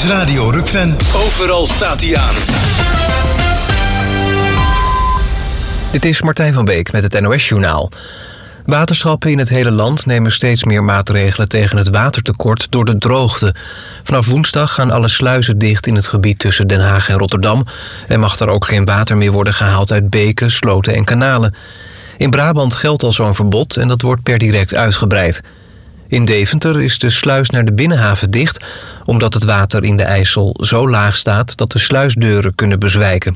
Radio Rukven. Overal staat hij aan. Dit is Martijn van Beek met het NOS-journaal. Waterschappen in het hele land nemen steeds meer maatregelen tegen het watertekort door de droogte. Vanaf woensdag gaan alle sluizen dicht in het gebied tussen Den Haag en Rotterdam en mag er ook geen water meer worden gehaald uit beken, sloten en kanalen. In Brabant geldt al zo'n verbod en dat wordt per direct uitgebreid. In Deventer is de sluis naar de binnenhaven dicht, omdat het water in de IJssel zo laag staat dat de sluisdeuren kunnen bezwijken.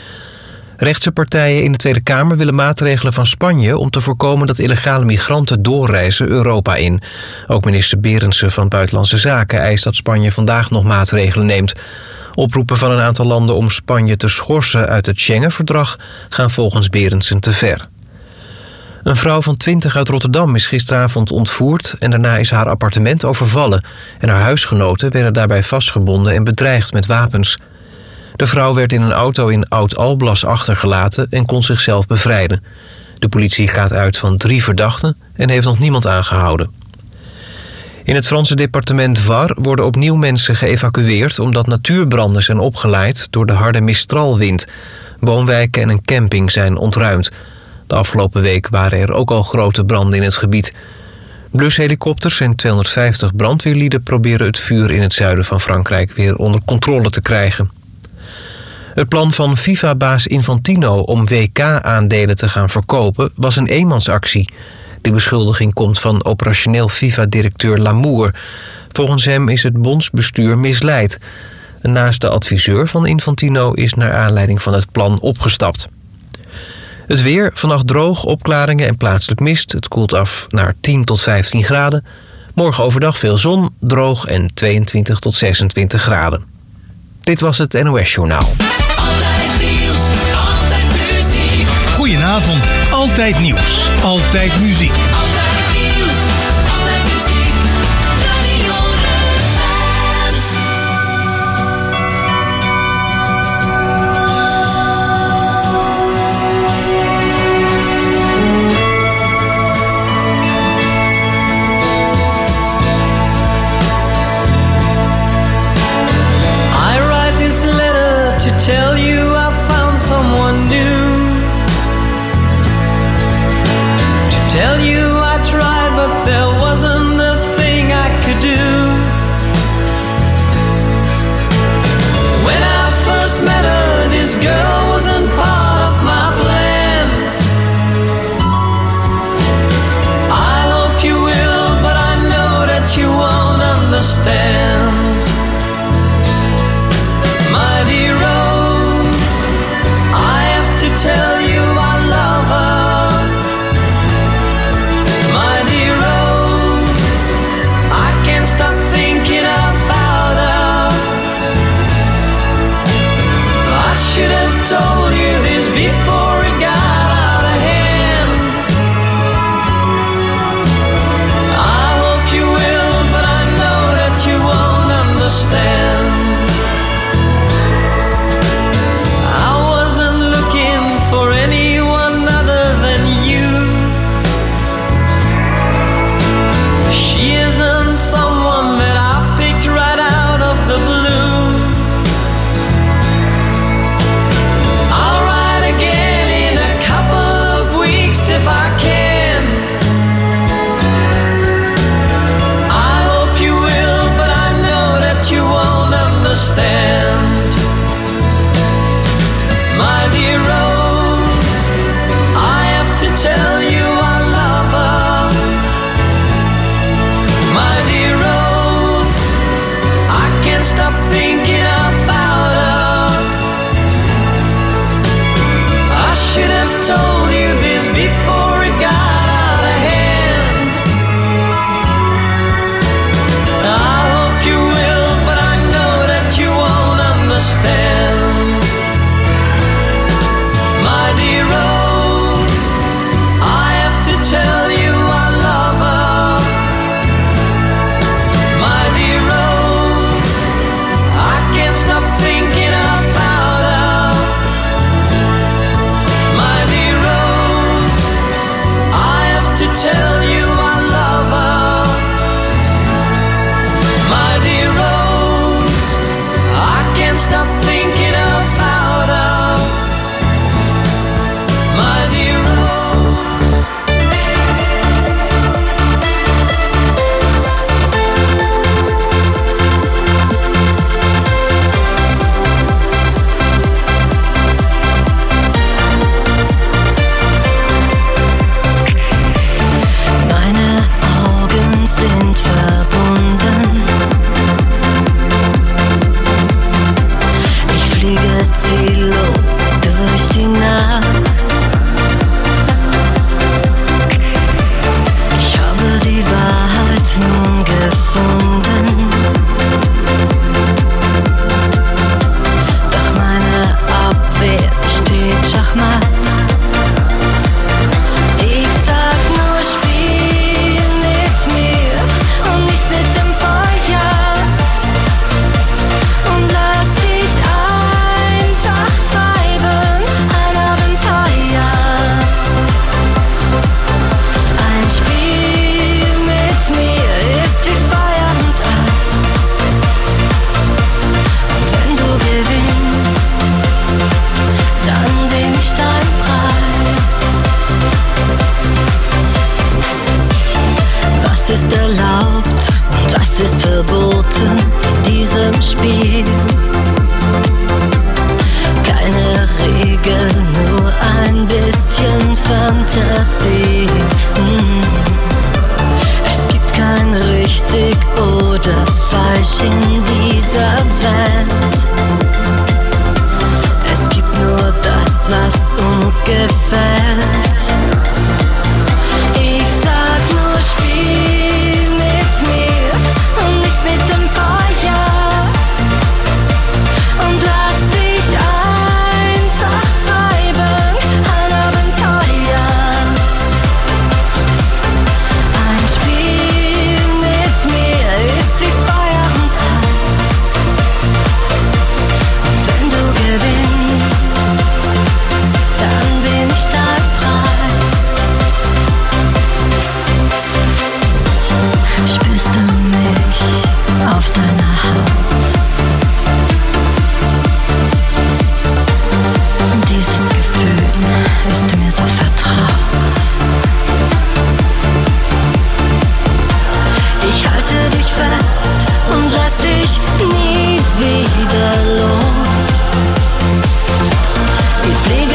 Rechtse partijen in de Tweede Kamer willen maatregelen van Spanje om te voorkomen dat illegale migranten doorreizen Europa in. Ook minister Berendsen van Buitenlandse Zaken eist dat Spanje vandaag nog maatregelen neemt. Oproepen van een aantal landen om Spanje te schorsen uit het Schengen-verdrag gaan volgens Berendsen te ver. Een vrouw van 20 uit Rotterdam is gisteravond ontvoerd en daarna is haar appartement overvallen en haar huisgenoten werden daarbij vastgebonden en bedreigd met wapens. De vrouw werd in een auto in Oud-Alblas achtergelaten en kon zichzelf bevrijden. De politie gaat uit van 3 verdachten en heeft nog niemand aangehouden. In het Franse departement Var worden opnieuw mensen geëvacueerd omdat natuurbranden zijn opgeleid door de harde Mistralwind. Woonwijken en een camping zijn ontruimd. De afgelopen week waren er ook al grote branden in het gebied. Blushelikopters en 250 brandweerlieden proberen het vuur in het zuiden van Frankrijk weer onder controle te krijgen. Het plan van FIFA-baas Infantino om WK-aandelen te gaan verkopen was een eenmansactie. Die beschuldiging komt van operationeel FIFA-directeur Lamour. Volgens hem is het bondsbestuur misleid. Naast de adviseur van Infantino is naar aanleiding van het plan opgestapt. Het weer, vannacht droog, opklaringen en plaatselijk mist. Het koelt af naar 10 tot 15 graden. Morgen overdag veel zon, droog en 22 tot 26 graden. Dit was het NOS-journaal. Altijd nieuws, altijd muziek. Goedenavond, altijd nieuws, altijd muziek. Altijd nieuws, altijd muziek. Radio Rukven. I write this letter to tell you I found someone new. To tell you I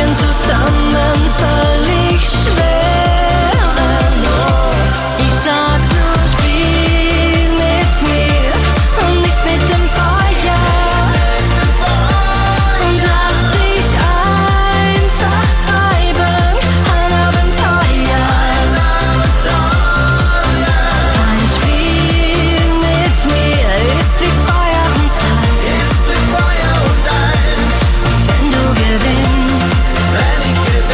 Tagen zusammen völlig schwerelos. Ich sag nur, spiel mit mir und nicht mit dem Feuer. Und lass dich einfach treiben, ein Abenteuer. Ein Spiel mit mir ist wie Feuer und Eis. Und wenn du gewinnst,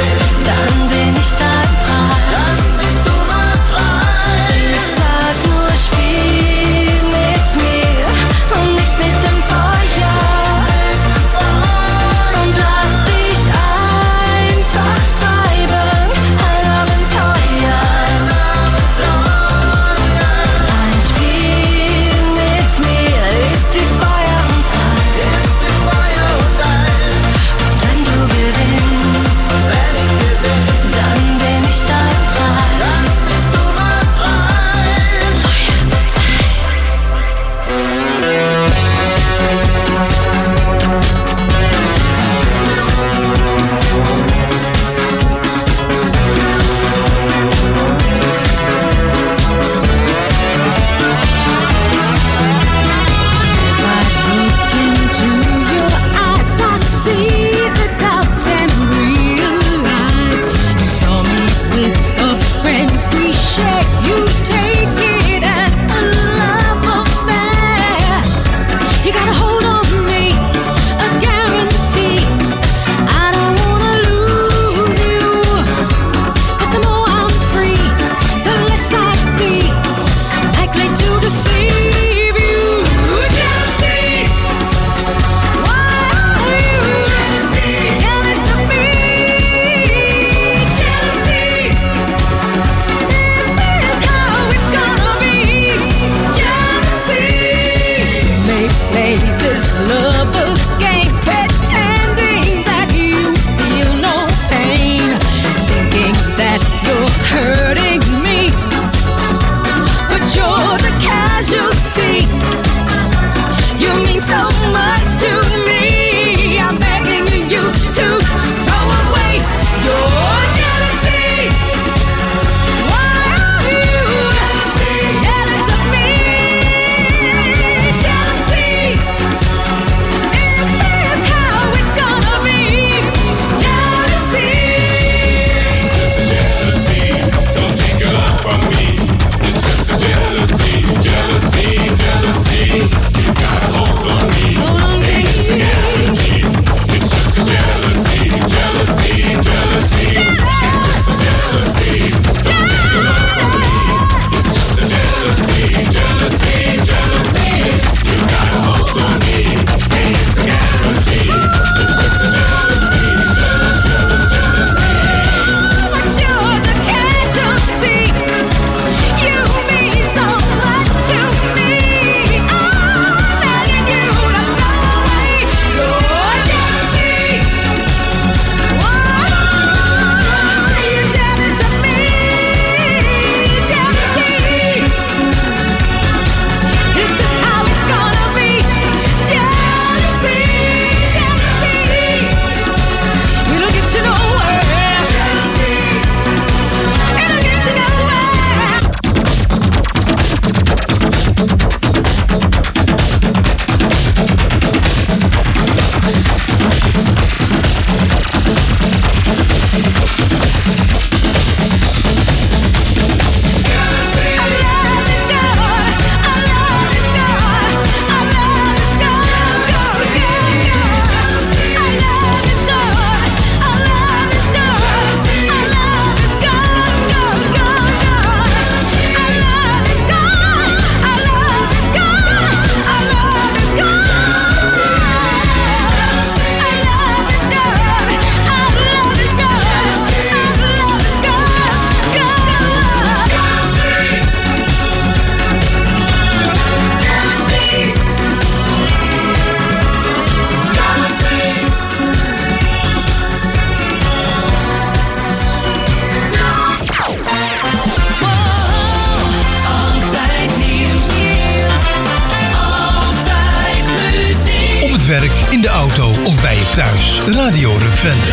werk, in de auto of bij je thuis. Radio Rukvende.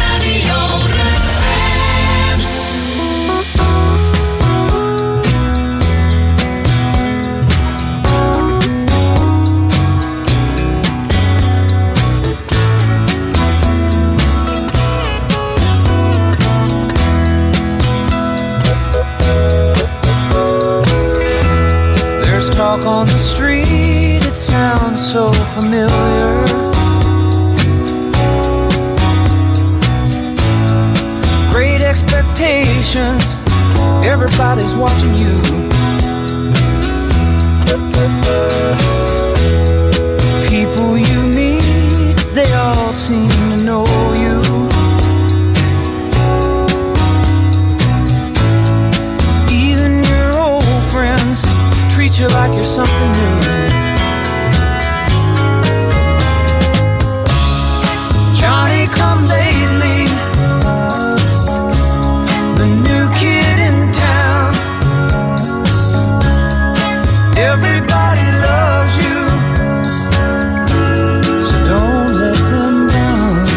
There's talk on the street, it sounds so familiar. Great expectations, everybody's watching you. People you meet, they all seem to know you. Even your old friends treat you like you're something new. Johnny come lately, the new kid in town. Everybody loves you, so don't let them down.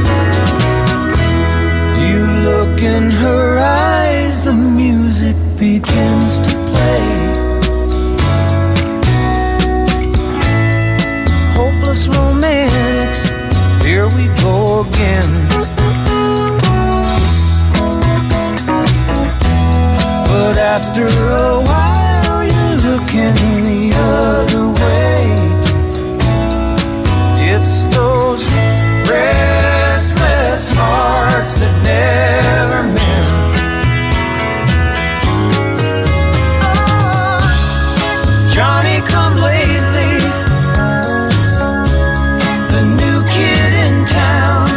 You look in her eyes, the music begins to play. Hopeless romantics, here we go again. But after a while you're looking the other way. It's those restless hearts that never mend. Johnny come lately, the new kid in town.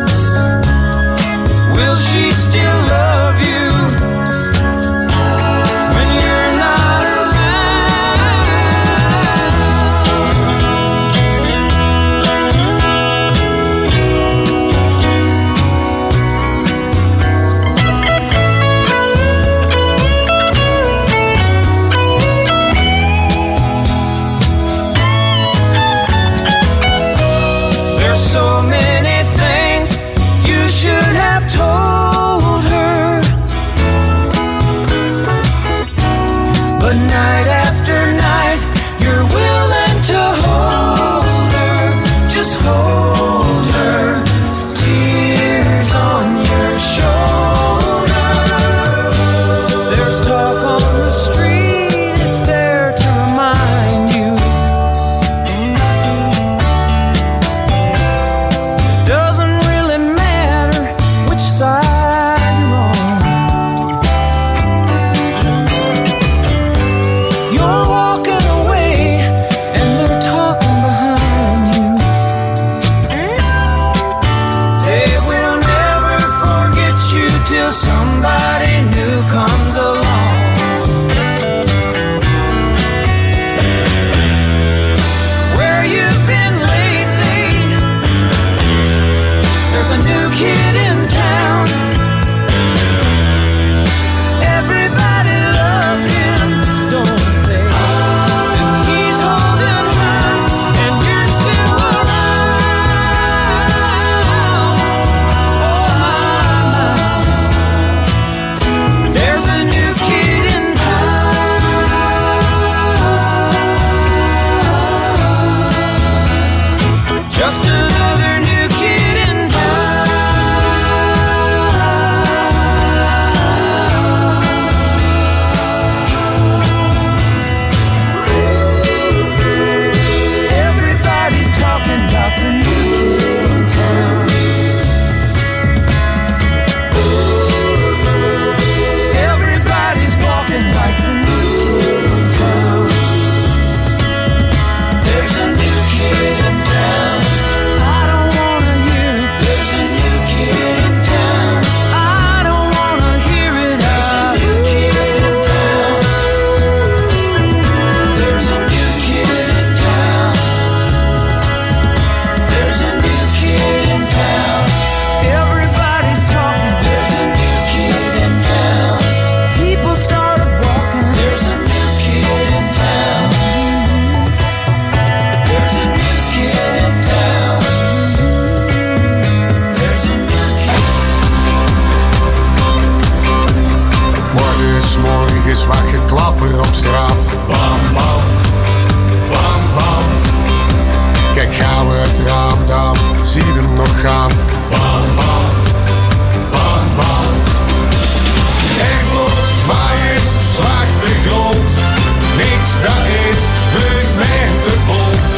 Will she still love you? is wat geklapper op straat. Bam, bam, bam, bam. Kijk gauw uit het raam dan, zie je hem nog gaan. Bam, bam, bam, bam. Echt maar is zwarte grond. Niks dat is voor mij te bond.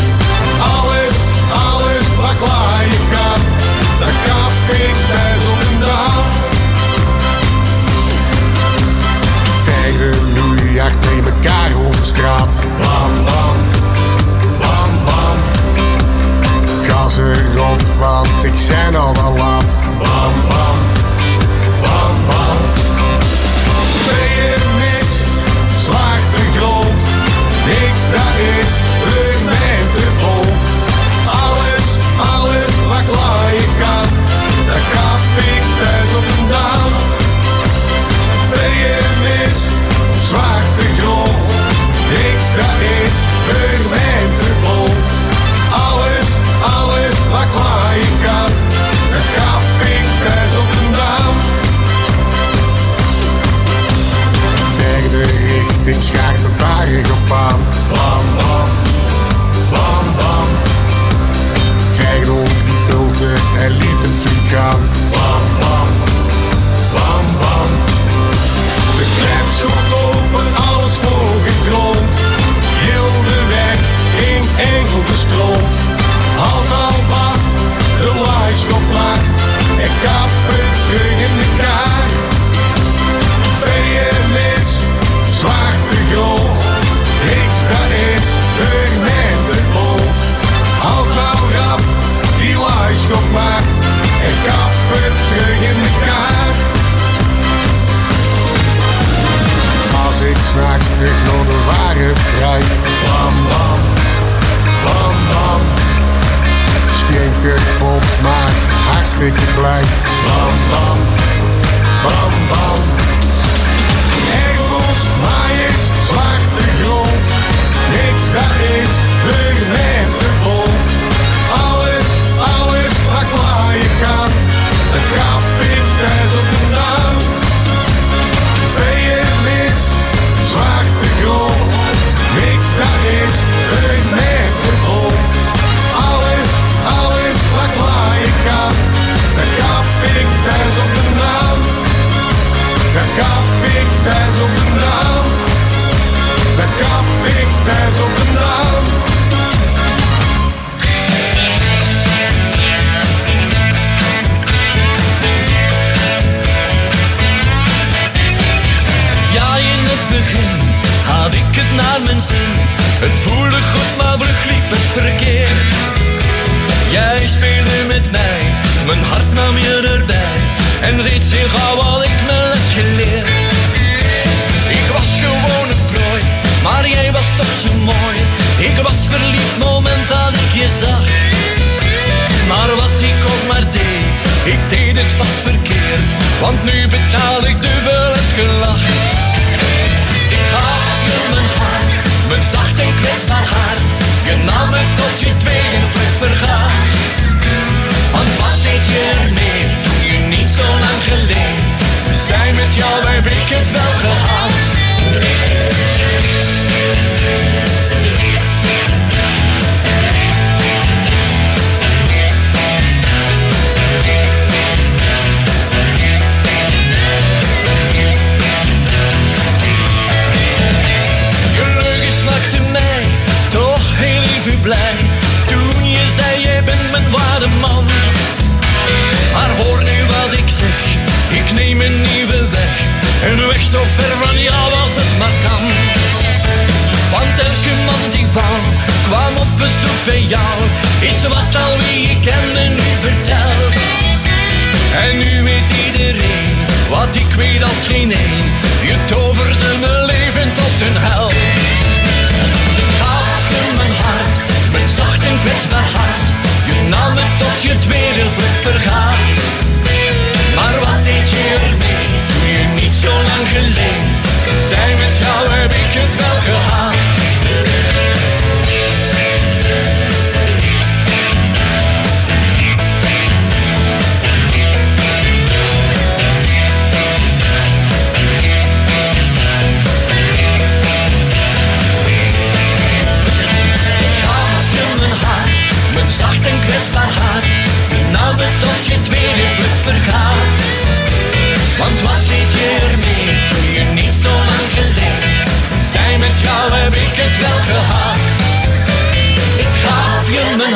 Alles wat klaar je kan, dat kap ik thuis op een dag. Vijgen loeijacht met elkaar over straat. Bam, bam, bam, bam. Gas erop, want ik zijn al wel laat. Bam, bam, bam, bam. Mis, zwarte grond. Niks dat is voor mij te bond. Alles wat klaar je kan, dat kap ik thuis op een dam. Mis, zwarte grond. Niks dat is voor mij te bond. Alles wat klaar je kan, dat kap ik thuis op een dam. De richting schaarpe berg op aan. Bam, bam, bam, bam. Vijgen over die bulten en liet hem vlieg gaan. Bam, bam, bam, bam. De klep schot open, alles volgedroomd. Heel de weg in engel gestroomd. Hand al vast, de laaischop maar. En kap het terug in de kaart. Ben je mis? Zwarte grond, niks dat is voor mij te bond. Houd nou rap, die laaischop maar, en kap het terug in de kaart. Als ik s'nachts terug naar de wagen rijd, bam bam, bam bam. Stinker pot maar, hartstikke blij, bam bam, bam bam. Maar is zwarte grond, niks dat is voor mij te bond. Alles wat klaar je kan, dat kap ik thuis op een dam. Ben je mis, zwarte grond, niks dat is voor mij te bond. Alles wat klaar je kan, dat kap ik thuis op een dam. Dat kap ik thuis op een dam. Dat kap ik thuis op een dam. Ja, in het begin had ik het naar mijn zin. Het voelde goed, maar vlug liep het verkeerd. Jij speelde met mij, mijn hart nam je erbij. En reeds heel gauw had ik mijn les geleerd. Ik was gewoon een prooi, maar jij was toch zo mooi. Ik was verliefd moment dat ik je zag. Maar wat ik ook maar deed, ik deed het vast verkeerd. Want nu betaal ik dubbel het gelach. Ik gaf je mijn hart, mijn zacht en kwetsbaar hart. Je nam het tot je tweede vlug vergaat. Want wat deed je ermee, toen je niet zo lang geleden. Zijn met jou heb ik het wel gehad. Je leugen smaakte mij toch heel even blij. Toen je zei, jij bent mijn ware man. Maar hoor nu wat ik zeg, ik neem een nieuwe weg. Een weg zo ver van jou als het maar kan. Want elke man die wou, kwam op bezoek bij jou. Is wat al wie ik kende nu vertelt. En nu weet iedereen, wat ik weet als geen een. Je toverde mijn leven tot een hel. Gaf je mijn hart, mijn zacht en kwetsbaar hart. Je nam het tot je tweede vlug vergaat. Maar wat deed je ermee, toen je niet zo lang geleden. Zij met jou heb ik het wel gehad.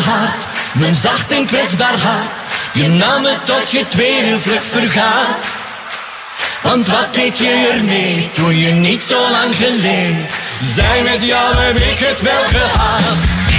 hart, mijn zacht en kwetsbaar hart. Je nam het tot je tweede vlug vergaat. Want wat deed je ermee toen je niet zo lang geleden zei met jou heb ik het wel gehad.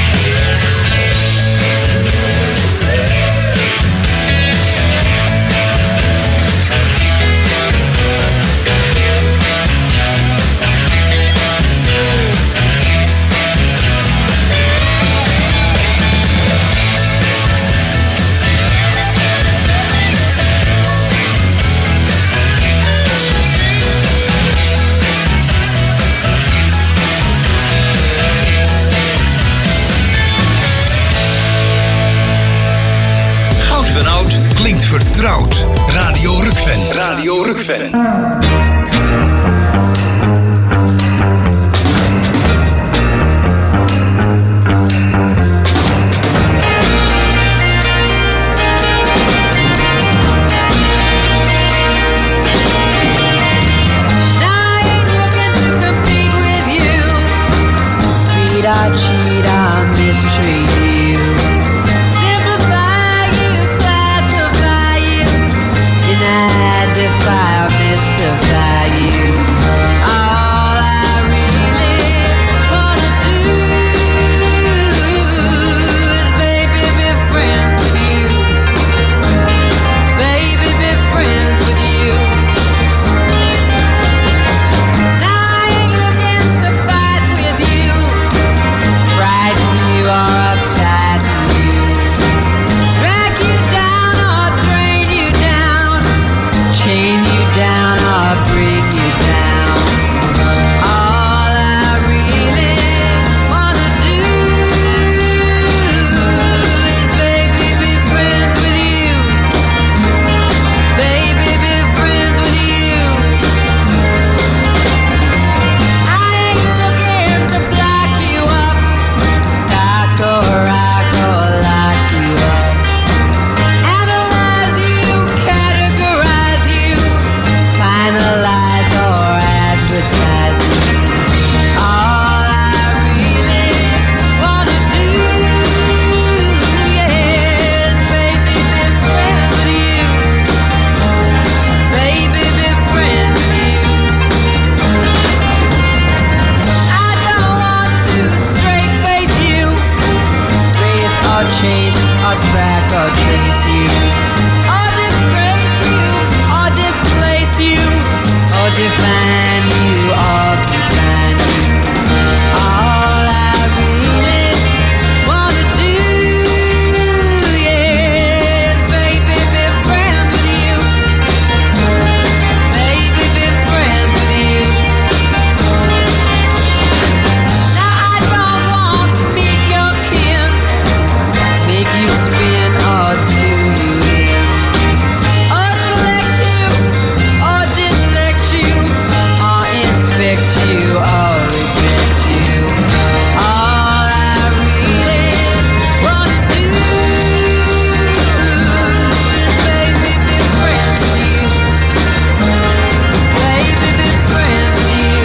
Klinkt vertrouwd. Radio Rukven. Radio Rukven. Cheat, I mistreat you. Simplify you, classify you, deny, defy, or mystify you. All I really wanna do is, baby, be friends with you. Baby, be friends with you. Now I ain't looking to fight with you, frighten you or uptight you, drag you down or drain you down, chain you down or bring you down. All I really wanna do is, baby, be friends with you. Baby, be friends with you. I ain't looking to block you up, cock or rock or lock you up, analyze you, categorize you, finalize or advertise you. All I really wanna do, yes, baby, be friends with you. Baby, be friends with you. I don't want to straight face you, race or chase or track or trace you, or disgrace you or displace you, or define you or define you. All I really wanna do, yes, baby, be friends with you. Baby, be friends with you. Now I don't want to meet your kin, make you spin or do you in, or select you, or dissect you, or inspect you, or reject you. All I really wanna do is, baby, be friends with you. Baby, be friends with you.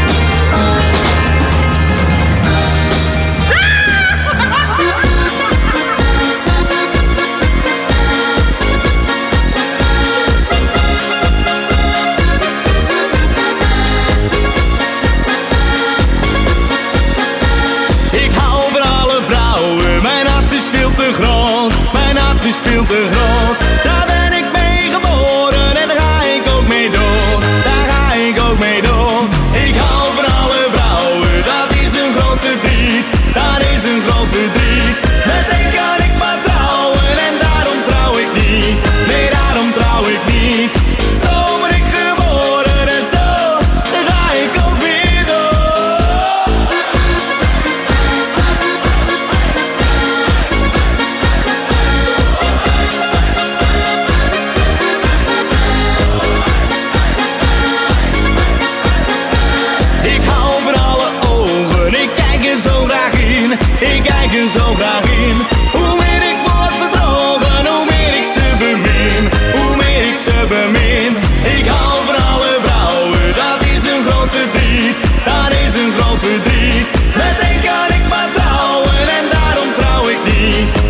Ik hou van alle vrouwen, mijn hart is veel te groot. Mijn hart is veel te groot. Daar ben ik mee geboren en daar ga ik ook mee dood. Daar ga ik ook mee dood. Ik hou van alle vrouwen, dat is een groot verdriet. Dat is een groot verdriet. Met één kan ik maar trouwen en daarom trouw ik niet. Nee, daarom trouw ik niet. Zo ben ik geboren en zo, dan ga ik ook weer dood. Ik hou van alle ogen, ik kijk er zo graag in. Ik kijk er zo graag in. Hoe meer ik word bedrogen, hoe meer ik ze bemin. Hoe meer ik ze bemin. Ik hou van alle vrouwen, dat is een groot verdriet. Dat is een groot verdriet. Met één kan ik maar trouwen en daarom trouw ik niet.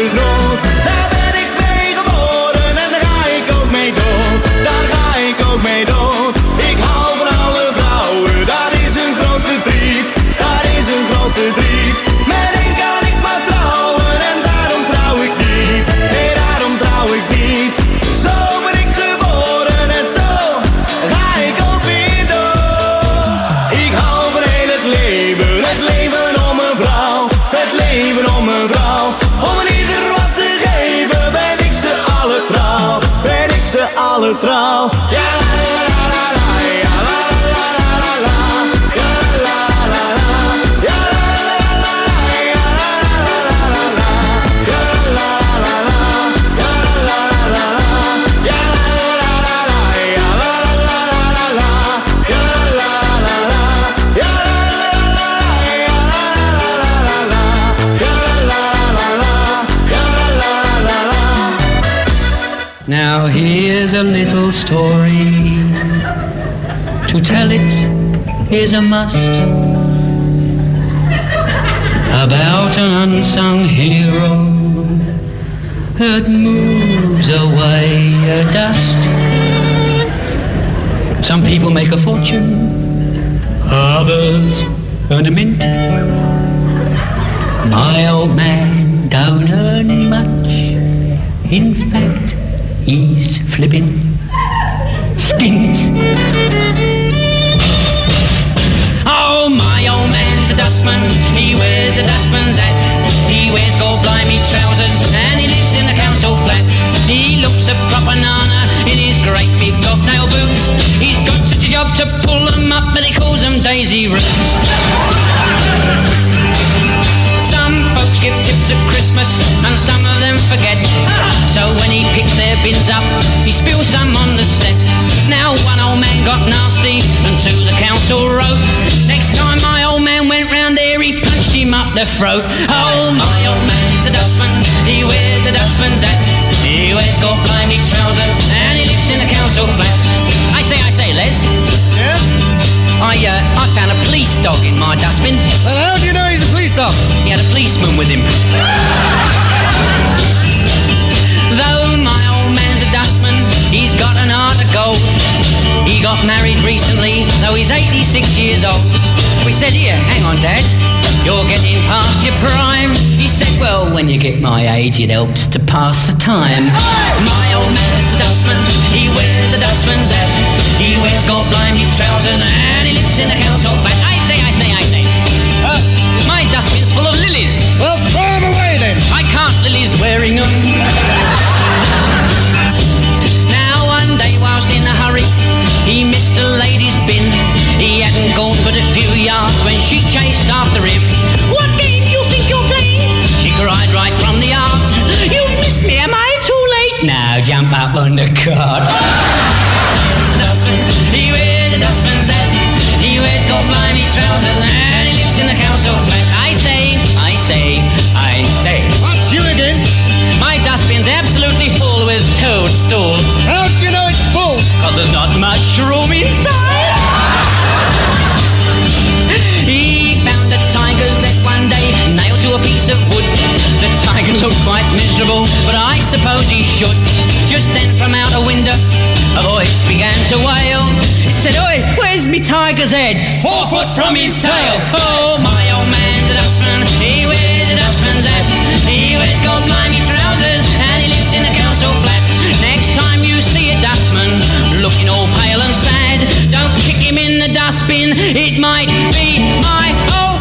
te groot. Daar ben ik mee geboren en daar ga ik ook mee dood. Daar ga ik ook mee dood. Ik hou van alle vrouwen, dat is een groot verdriet. Dat is een groot verdriet. Met één kan ik maar trouwen en daarom trouw ik niet. Nee, daarom trouw ik niet. Zo ben ik geboren en zo ga ik ook weer dood. Ik hou van heel het leven om een vrouw. Het leven om een vrouw. Om een ieder wat te geven ben ik ze alle trouw. Ben ik ze alle trouw. Ja, la la la la, ja la la la la la, ja la la la, ja la la la la, ja la la la la, ja la la la, ja la la la, ja la la la, ja la la la la, ja la la la, ja la Now here's a little story. To tell it is a must. About an unsung hero that moves away a dust. Some people make a fortune, others earn a mint. My old man don't earn much. In fact, he's flipping skint. Oh, my old man's a dustman. He wears a dustman's hat. He wears gold blimey trousers and he lives in the council flat. He looks a proper nana in his great big bobnail boots. He's got such a job to pull them up, but he calls them daisy roots. Some folks give tips at Christmas and some of them forget. So when he picks their bins up, he spills some on the step. Now one old man got nasty and to the council wrote, next time my old man went round there, he punched him up the throat. Oh, my old man's a dustman, he wears a dustman's hat. He wears gold blimey trousers and he lives in a council flat. I say, Les. Yeah? I found a police dog in my dustbin. Well, how do you know he's a police dog? He had a policeman with him. Though my old man's a dustman, he's got an heart of gold. He got married recently, though he's 86 years old. We said, here, hang on, Dad, you're getting past your prime. He said, well, when you get my age, it helps to pass the time. My old man's a dustman, he wears a dustman's hat. He wears gold blimey trousers and he lives in a council flat. I say. My dustbin's full of lilies. Well, throw them away then. I can't, Lily's wearing them. Now one day whilst in a hurry, he missed a lady's bin. He hadn't gone but a few yards when she chased after him. What game do you think you're playing? She cried right from the yard. You've missed me, am I too late? Now jump up on the cart. He wears a dustman's hat. He wears gold blimey trousers and he lives in the council flat. I say. What's you again? My dustbin's absolutely full with toadstools. How do you know it's full? 'Cause there's not much room inside. He found a tiger's head one day, nailed to a piece of wood. The tiger looked quite miserable, but I suppose he should. Just then from out a window, a voice began to wail. It said, oi, where's me tiger's head? 4 foot from his tail. Oh, my old man's a dustman. He wears a dustman's hat. He wears gold blimey trousers and he lives in the council flats. Next time you see a dustman looking all pale and sad, don't kick him in the dustbin. It might be my old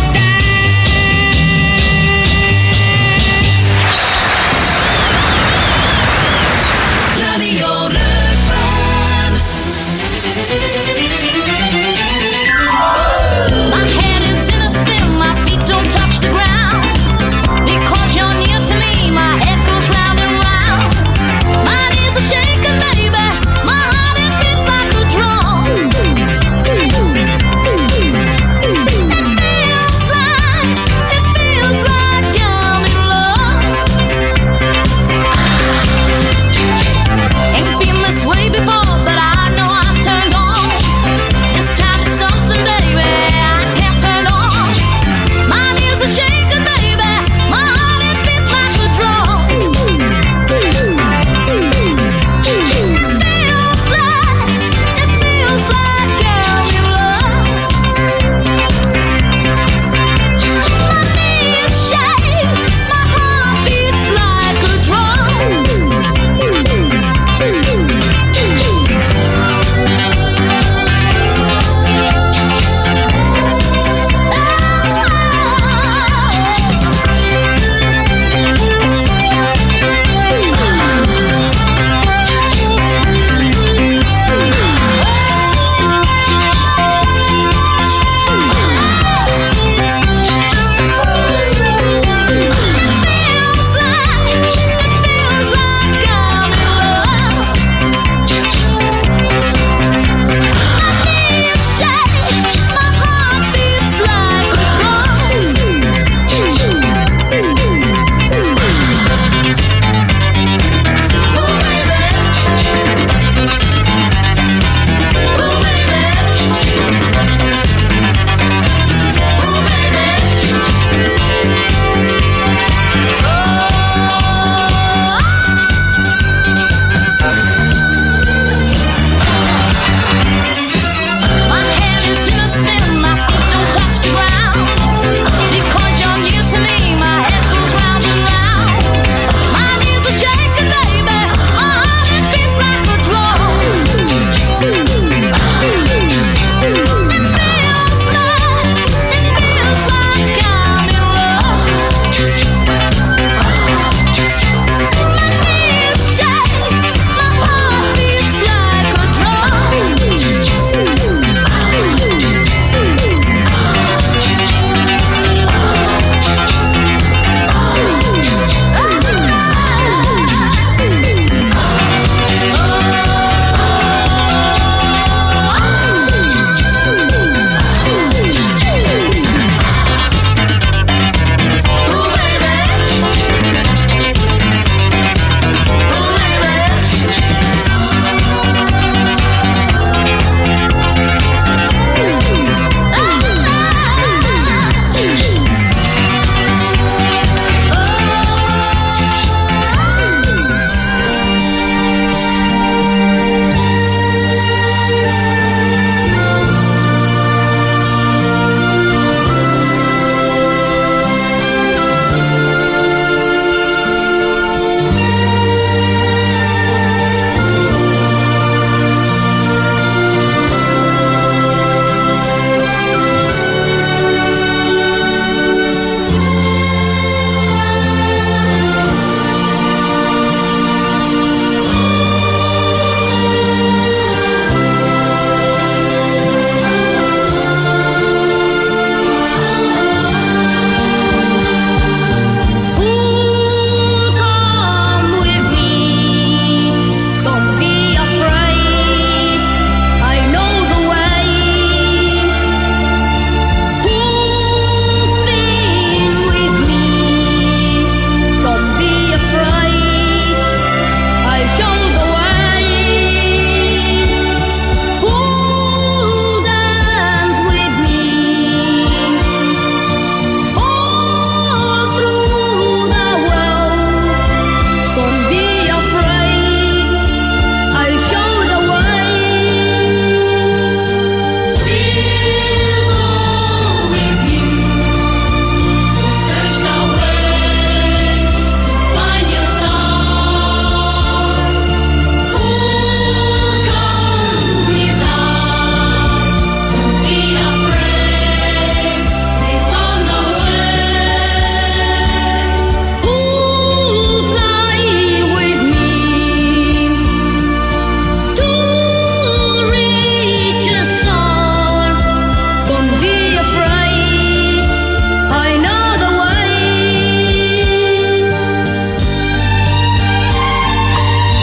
My head is in a spin, my feet don't touch the ground. Because you're near to me, my head goes round and round. My knees are shaking, baby, my heart it beats like a drum.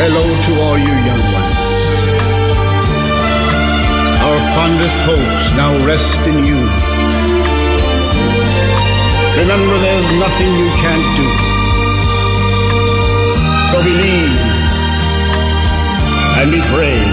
hello to all you young ones. Our fondest hopes now rest in you. Remember, there's nothing you can't do. So believe and be brave.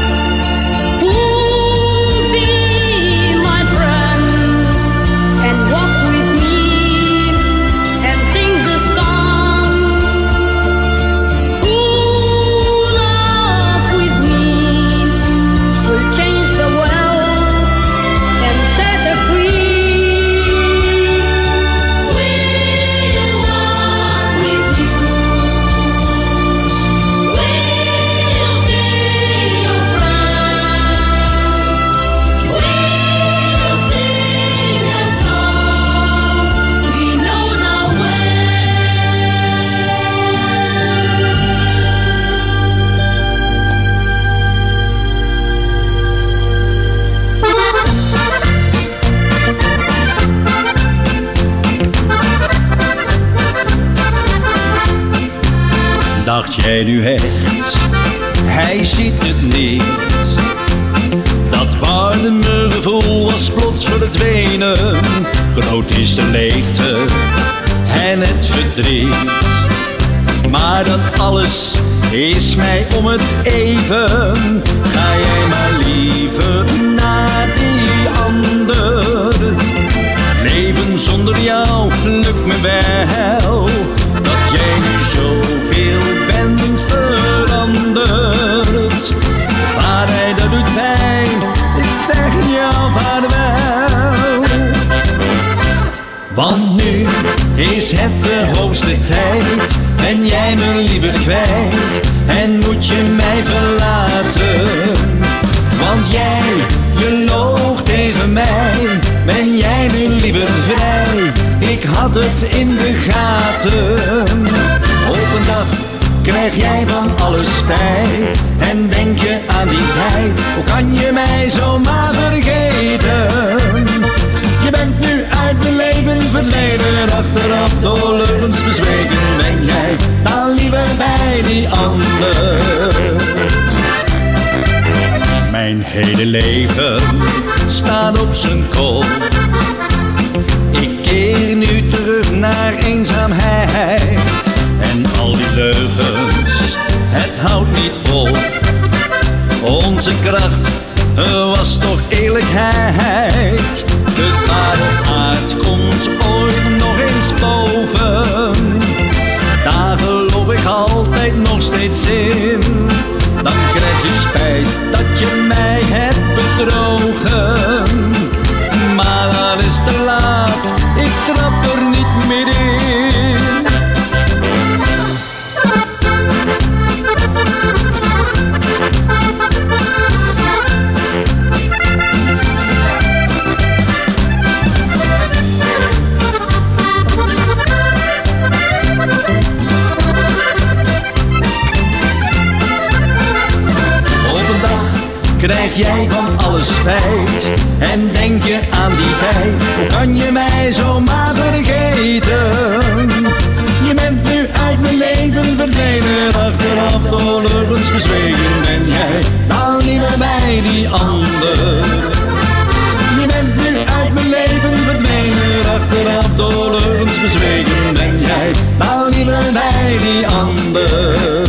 Dacht jij nu echt, hij ziet het niet? Dat warme gevoel was plots verdwenen. Groot is de leegte en het verdriet. Maar dat alles is mij om het even. Ga jij maar liever naar die ander. Leven zonder jou lukt me wel. Dat jij nu zoveel bent veranderd. Waarheid, dat doet pijn, ik zeg jou vaarwel. Want nu is het de hoogste tijd. Ben jij me liever kwijt en moet je mij verlaten. Want jij, je loog tegen mij. Ben jij nu liever vrij? Ik had het in de gaten. Op een dag krijg jij van alles spijt. En denk je aan die tijd. Hoe kan je mij zomaar vergeten? Je bent nu uit mijn leven verdwenen. Achteraf door leugens bezweken. Ben jij dan liever bij die ander? Mijn hele leven staat op zijn kop. Ik keer nu terug naar eenzaamheid. En al die leugens, het houdt niet op. Onze kracht was toch eerlijkheid. De ware aard komt ooit nog eens boven. Daar geloof ik altijd nog steeds in. Dan krijg je spijt dat je mij hebt bedrogen. Maar dat is te laat, ik trap er niet meer in. Krijg jij van alles spijt en denk je aan die tijd. Hoe kan je mij zomaar vergeten? Je bent nu uit mijn leven verdwenen. Achteraf door leugens bezweken. Ben jij dan liever bij die ander? Je bent nu uit mijn leven verdwenen. Achteraf door leugens bezweken. Ben jij dan liever bij die ander?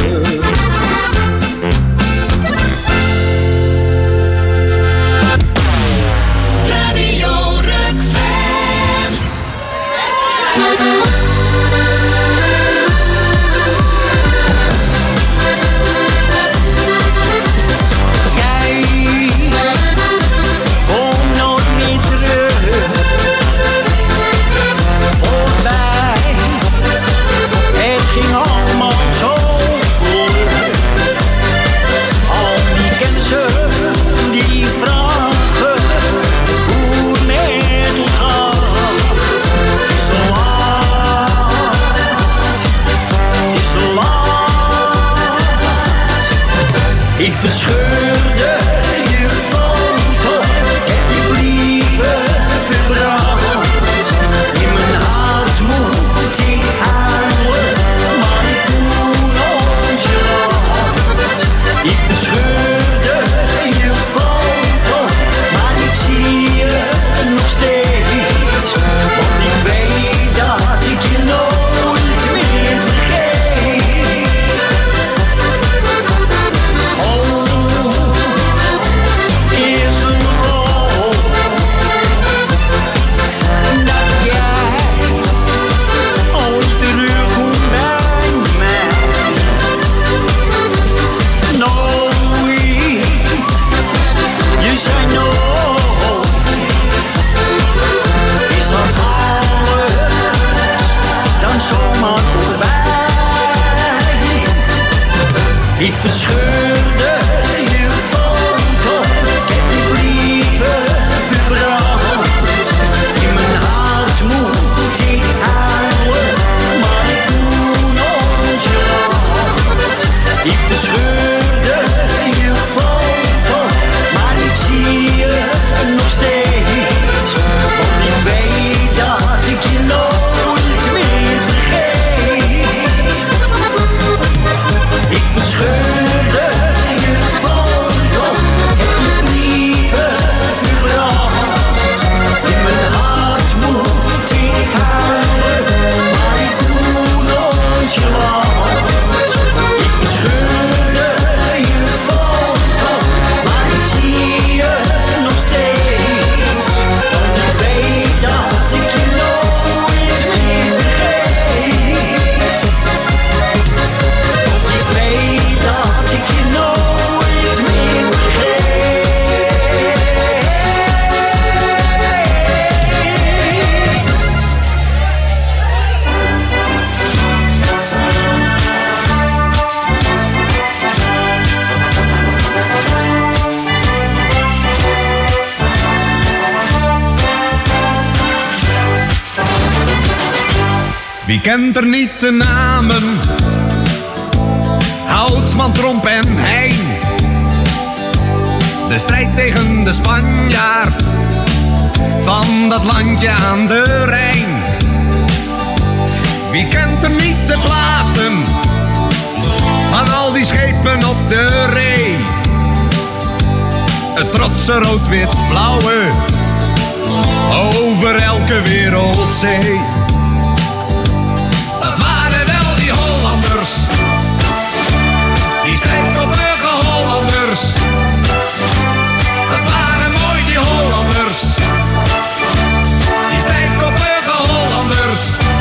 Ik verscheurde je foto, heb je brieven verbrand. In mijn hart moet ik huilen, maar ik doe nonchalant. Ik verscheurde je foto, ik heb je brieven verbrand. In mijn hart moet ik houden, maar ik doe nonchalant. Ik verscheurde je foto, maar ik zie je nog steeds. Want ik weet dat ik je nooit meer vergeet. Ik verscheurde je foto, heb je brieven verbrand. In mijn hart moet ik huilen, maar ik doe nonchalant. Ik verscheurde je foto, maar ik zie je nog steeds. Want ik weet dat ik je nooit meer vergeet. Want ik weet dat ik je nooit meer vergeet. Wie kent er niet de namen? Houtman, Tromp en Heijn. De strijd tegen de Spanjaard van dat landje aan de Rijn. Wie kent er niet de platen van al die schepen op de Ree? Het trotse rood-wit-blauwe over elke wereldzee. Dat waren wel die Hollanders, die stijfkoppige Hollanders. Dat waren mooi die Hollanders, die stijfkoppige Hollanders.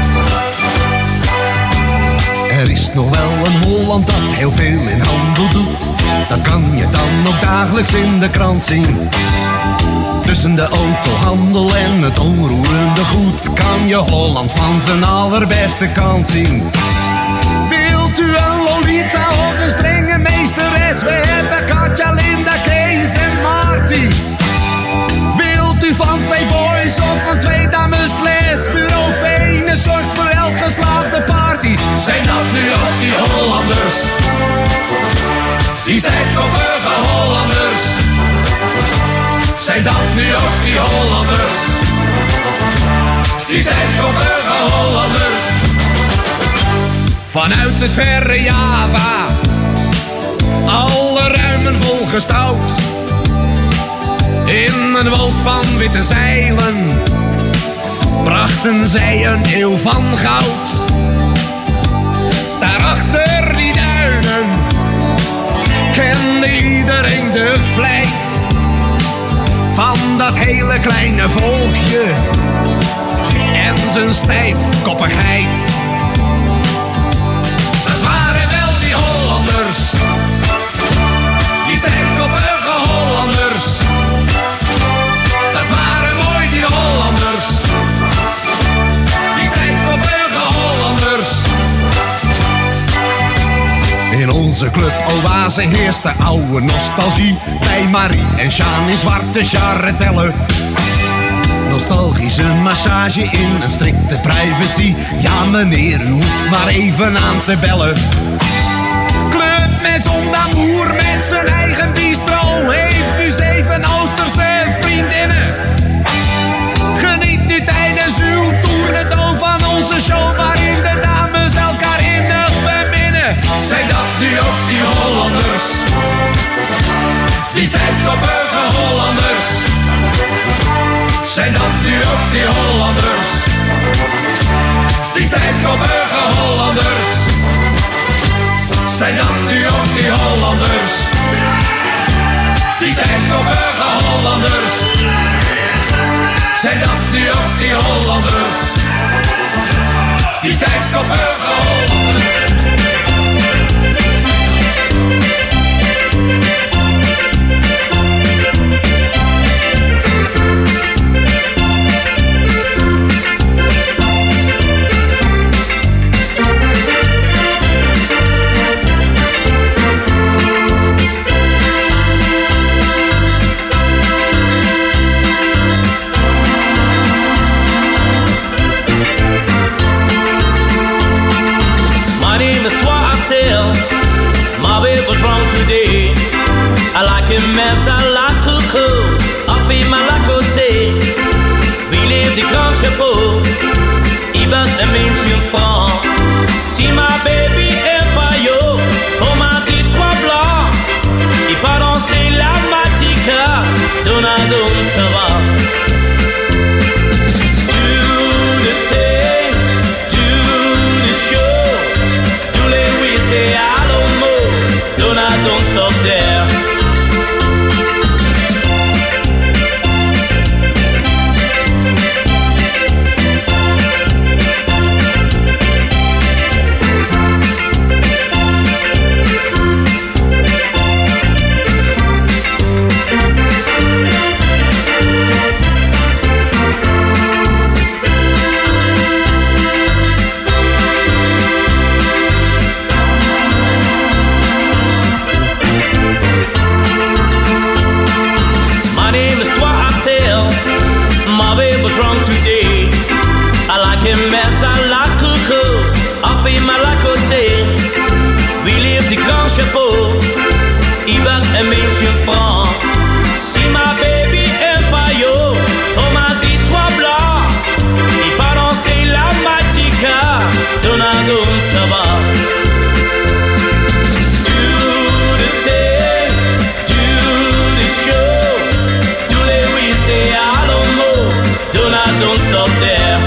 Er is nog wel een Holland dat heel veel in handel doet. Dat kan je dan ook dagelijks in de krant zien. Tussen de autohandel en het onroerende goed kan je Holland van zijn allerbeste kant zien. Wilt u een Lolita of een strenge meesteres? We hebben Katja, Linda, Kees en Marty. Wilt u van 2 boys of van 2 dames les? Bureau Venus zorgt voor elk geslaagde party. Zijn dat nu ook die Hollanders? Die stijfkoppige Hollanders. Zijn dat nu ook die Hollanders? Die stijfkoppige Hollanders. Vanuit het verre Java, alle ruimen volgestouwd. In een wolk van witte zeilen brachten zij een eeuw van goud. Daarachter die duinen kende iedereen de vlijt van dat hele kleine volkje en zijn stijfkoppigheid. Dat waren wel die Hollanders, die stijfkoppige Hollanders. Dat waren mooi die Hollanders, die stijfkoppige Hollanders. In onze club Oase heerst de oude nostalgie. Bij Marie en Sjaan in zwarte charretellen. Nostalgische massage in een strikte privacy. Ja meneer, u hoeft maar even aan te bellen. Club Maison d'Amour met zijn eigen bistro heeft nu 7 Oosterse vriendinnen. Geniet nu tijdens uw tournetoe van onze show waarin de dames elkaar innig beminnen. Zijn dat nu ook die Hollanders? Die stijfkoppige Hollanders. Zijn dat nu ook die Hollanders? Die stijfkoppige Hollanders. Zijn dat nu ook die Hollanders? Die stijfkoppige Hollanders. Zijn dat nu ook die Hollanders? Die stijfkoppige Hollanders. chapeau. Il bat un mention franc. Si ma baby est paillot, faut ma dit trois blancs. Il pas danser la matica, donado ça va. Do the thing, do the show. Do les oui c'est à l'homo, donado stop there. As I like Coco, up in my côté. We live the grand chapeau. Il bat un mention franc. Si ma baby est paillot, faut ma dit trois blancs. Il pas danser la matica, donado ça va. Do the thing, do the show. Do les oui c'est à l'homo, donado stop there.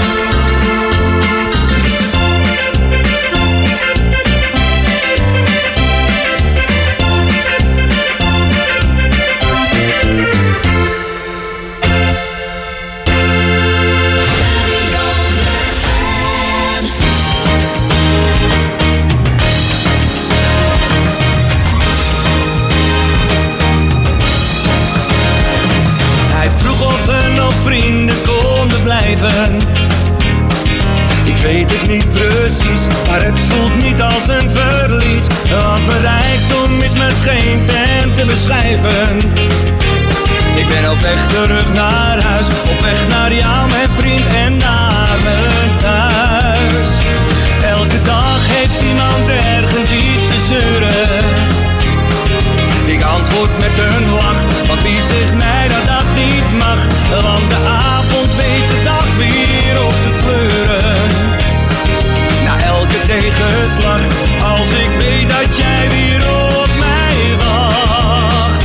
Vrienden konden blijven. Ik weet het niet precies, maar het voelt niet als een verlies. Want mijn rijkdom is met geen pen te beschrijven. Ik ben op weg terug naar huis, op weg naar jou mijn vriend en naar mijn thuis. Elke dag heeft iemand ergens iets te zeuren. Ik antwoord met een lach, want wie zegt mij dat dat niet mag? Want de avond weet de dag weer op te fleuren. Na elke tegenslag, als ik weet dat jij weer op mij wacht.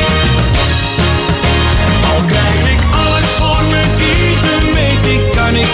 Al krijg ik alles voor me kiezen, weet ik kan ik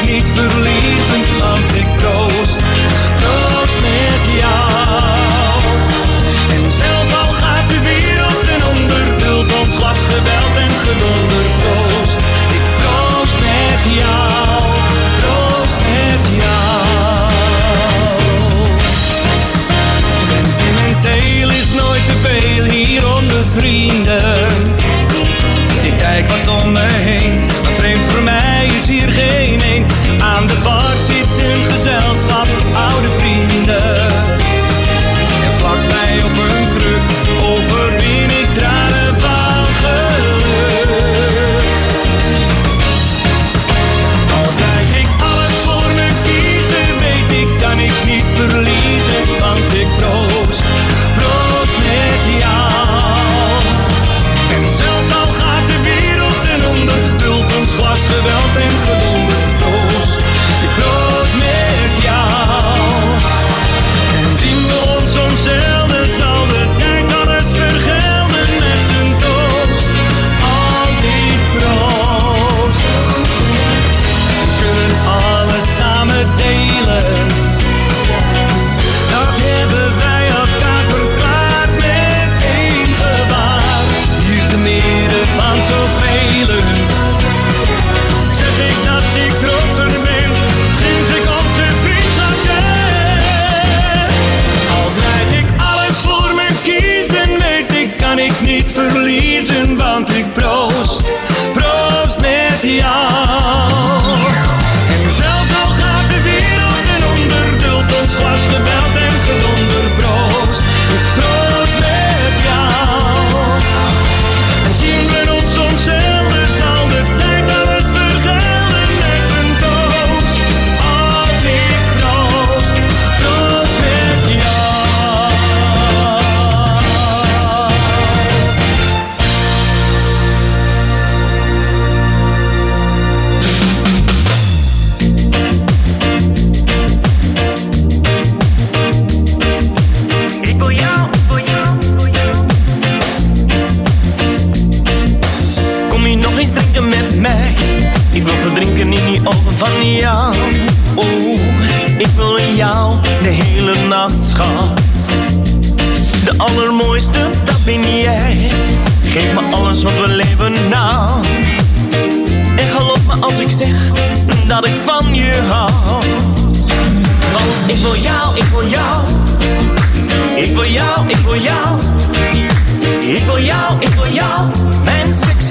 jou. Oh, ik wil jou de hele nacht, schat. De allermooiste, dat ben jij. Geef me alles wat we leven nou. En geloof me als ik zeg dat ik van je hou. Want ik wil jou, ik wil jou. Ik wil jou, ik wil jou. Ik wil jou, ik wil jou. Mijn sexy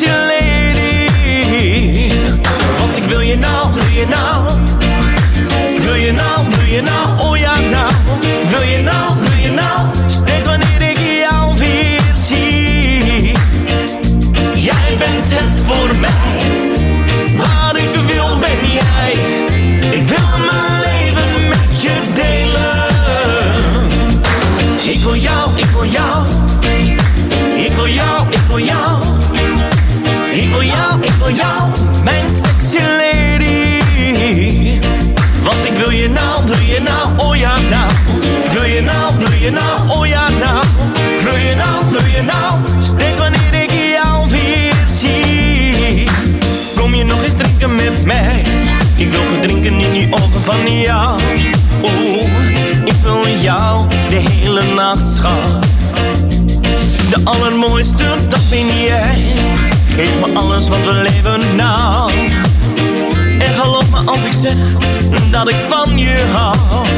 lady. Want ik wil je nou, wil je nou. Wil je nou, wil je nou. Oh ja nou. Wil je nou, wil je nou. Steeds wanneer ik jou weer zie. Jij bent het voor mij. Wat ik wil ben jij. Ik wil mijn leven met je delen. Ik wil jou, ik wil jou. Ik wil jou, ik wil jou. Ik wil jou, ik wil jou. Mijn sexy lady. Want ik wil je nou, wil je nou. Oh ja nou. Wil je nou, wil je nou. Oh ja nou. Wil je nou, wil je nou. Steeds wanneer ik jou weer zie. Kom je nog eens drinken met mij? Ik wil verdrinken in die ogen van jou. Oh, ik wil jou de hele nacht, schat. De allermooiste, dat ben jij. Geef me alles wat we leven nou. En geloof me als ik zeg dat ik van je hou.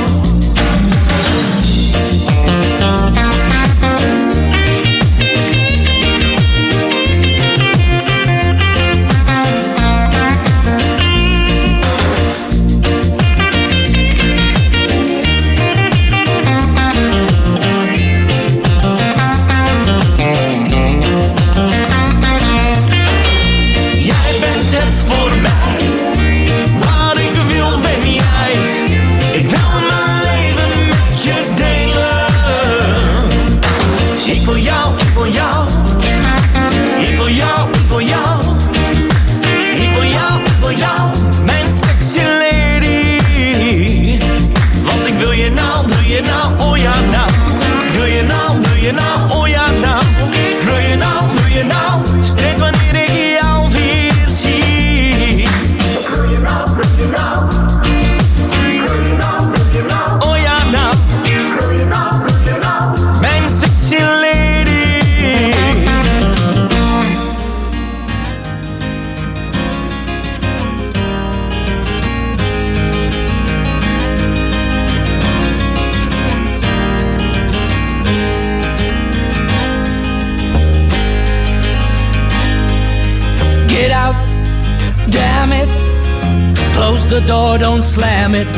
The door, don't slam it.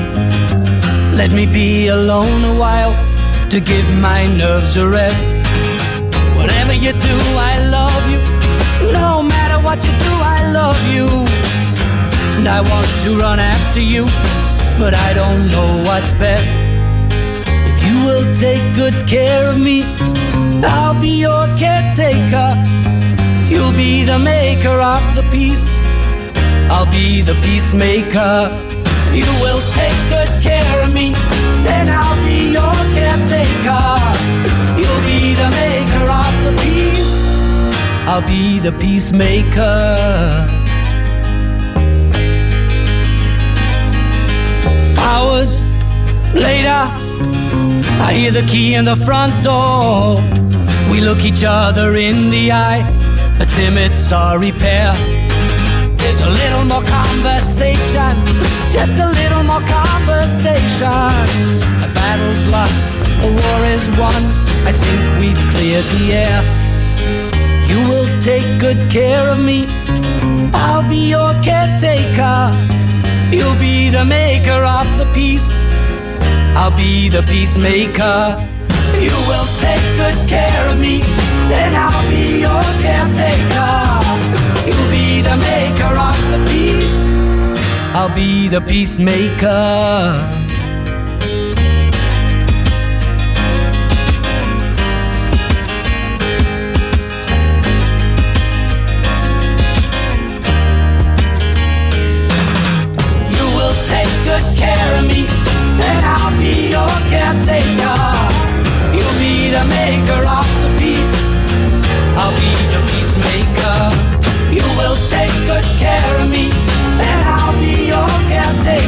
Let me be alone a while to give my nerves a rest. Whatever you do, I love you. No matter what you do, I love you. And I want to run after you, but I don't know what's best. If you will take good care of me, I'll be your caretaker. You'll be the maker of the peace. I'll be the peacemaker. You will take good care of me, then I'll be your caretaker. You'll be the maker of the peace. I'll be the peacemaker. Hours later, I hear the key in the front door. We look each other in the eye, a timid sorry pair. There's a little more conversation, just a little more conversation. A battle's lost, a war is won. I think we've cleared the air. You will take good care of me, I'll be your caretaker. You'll be the maker of the peace, I'll be the peacemaker. You will take good care of me, then I'll be your caretaker. You'll be the maker of the peace, I'll be the peacemaker.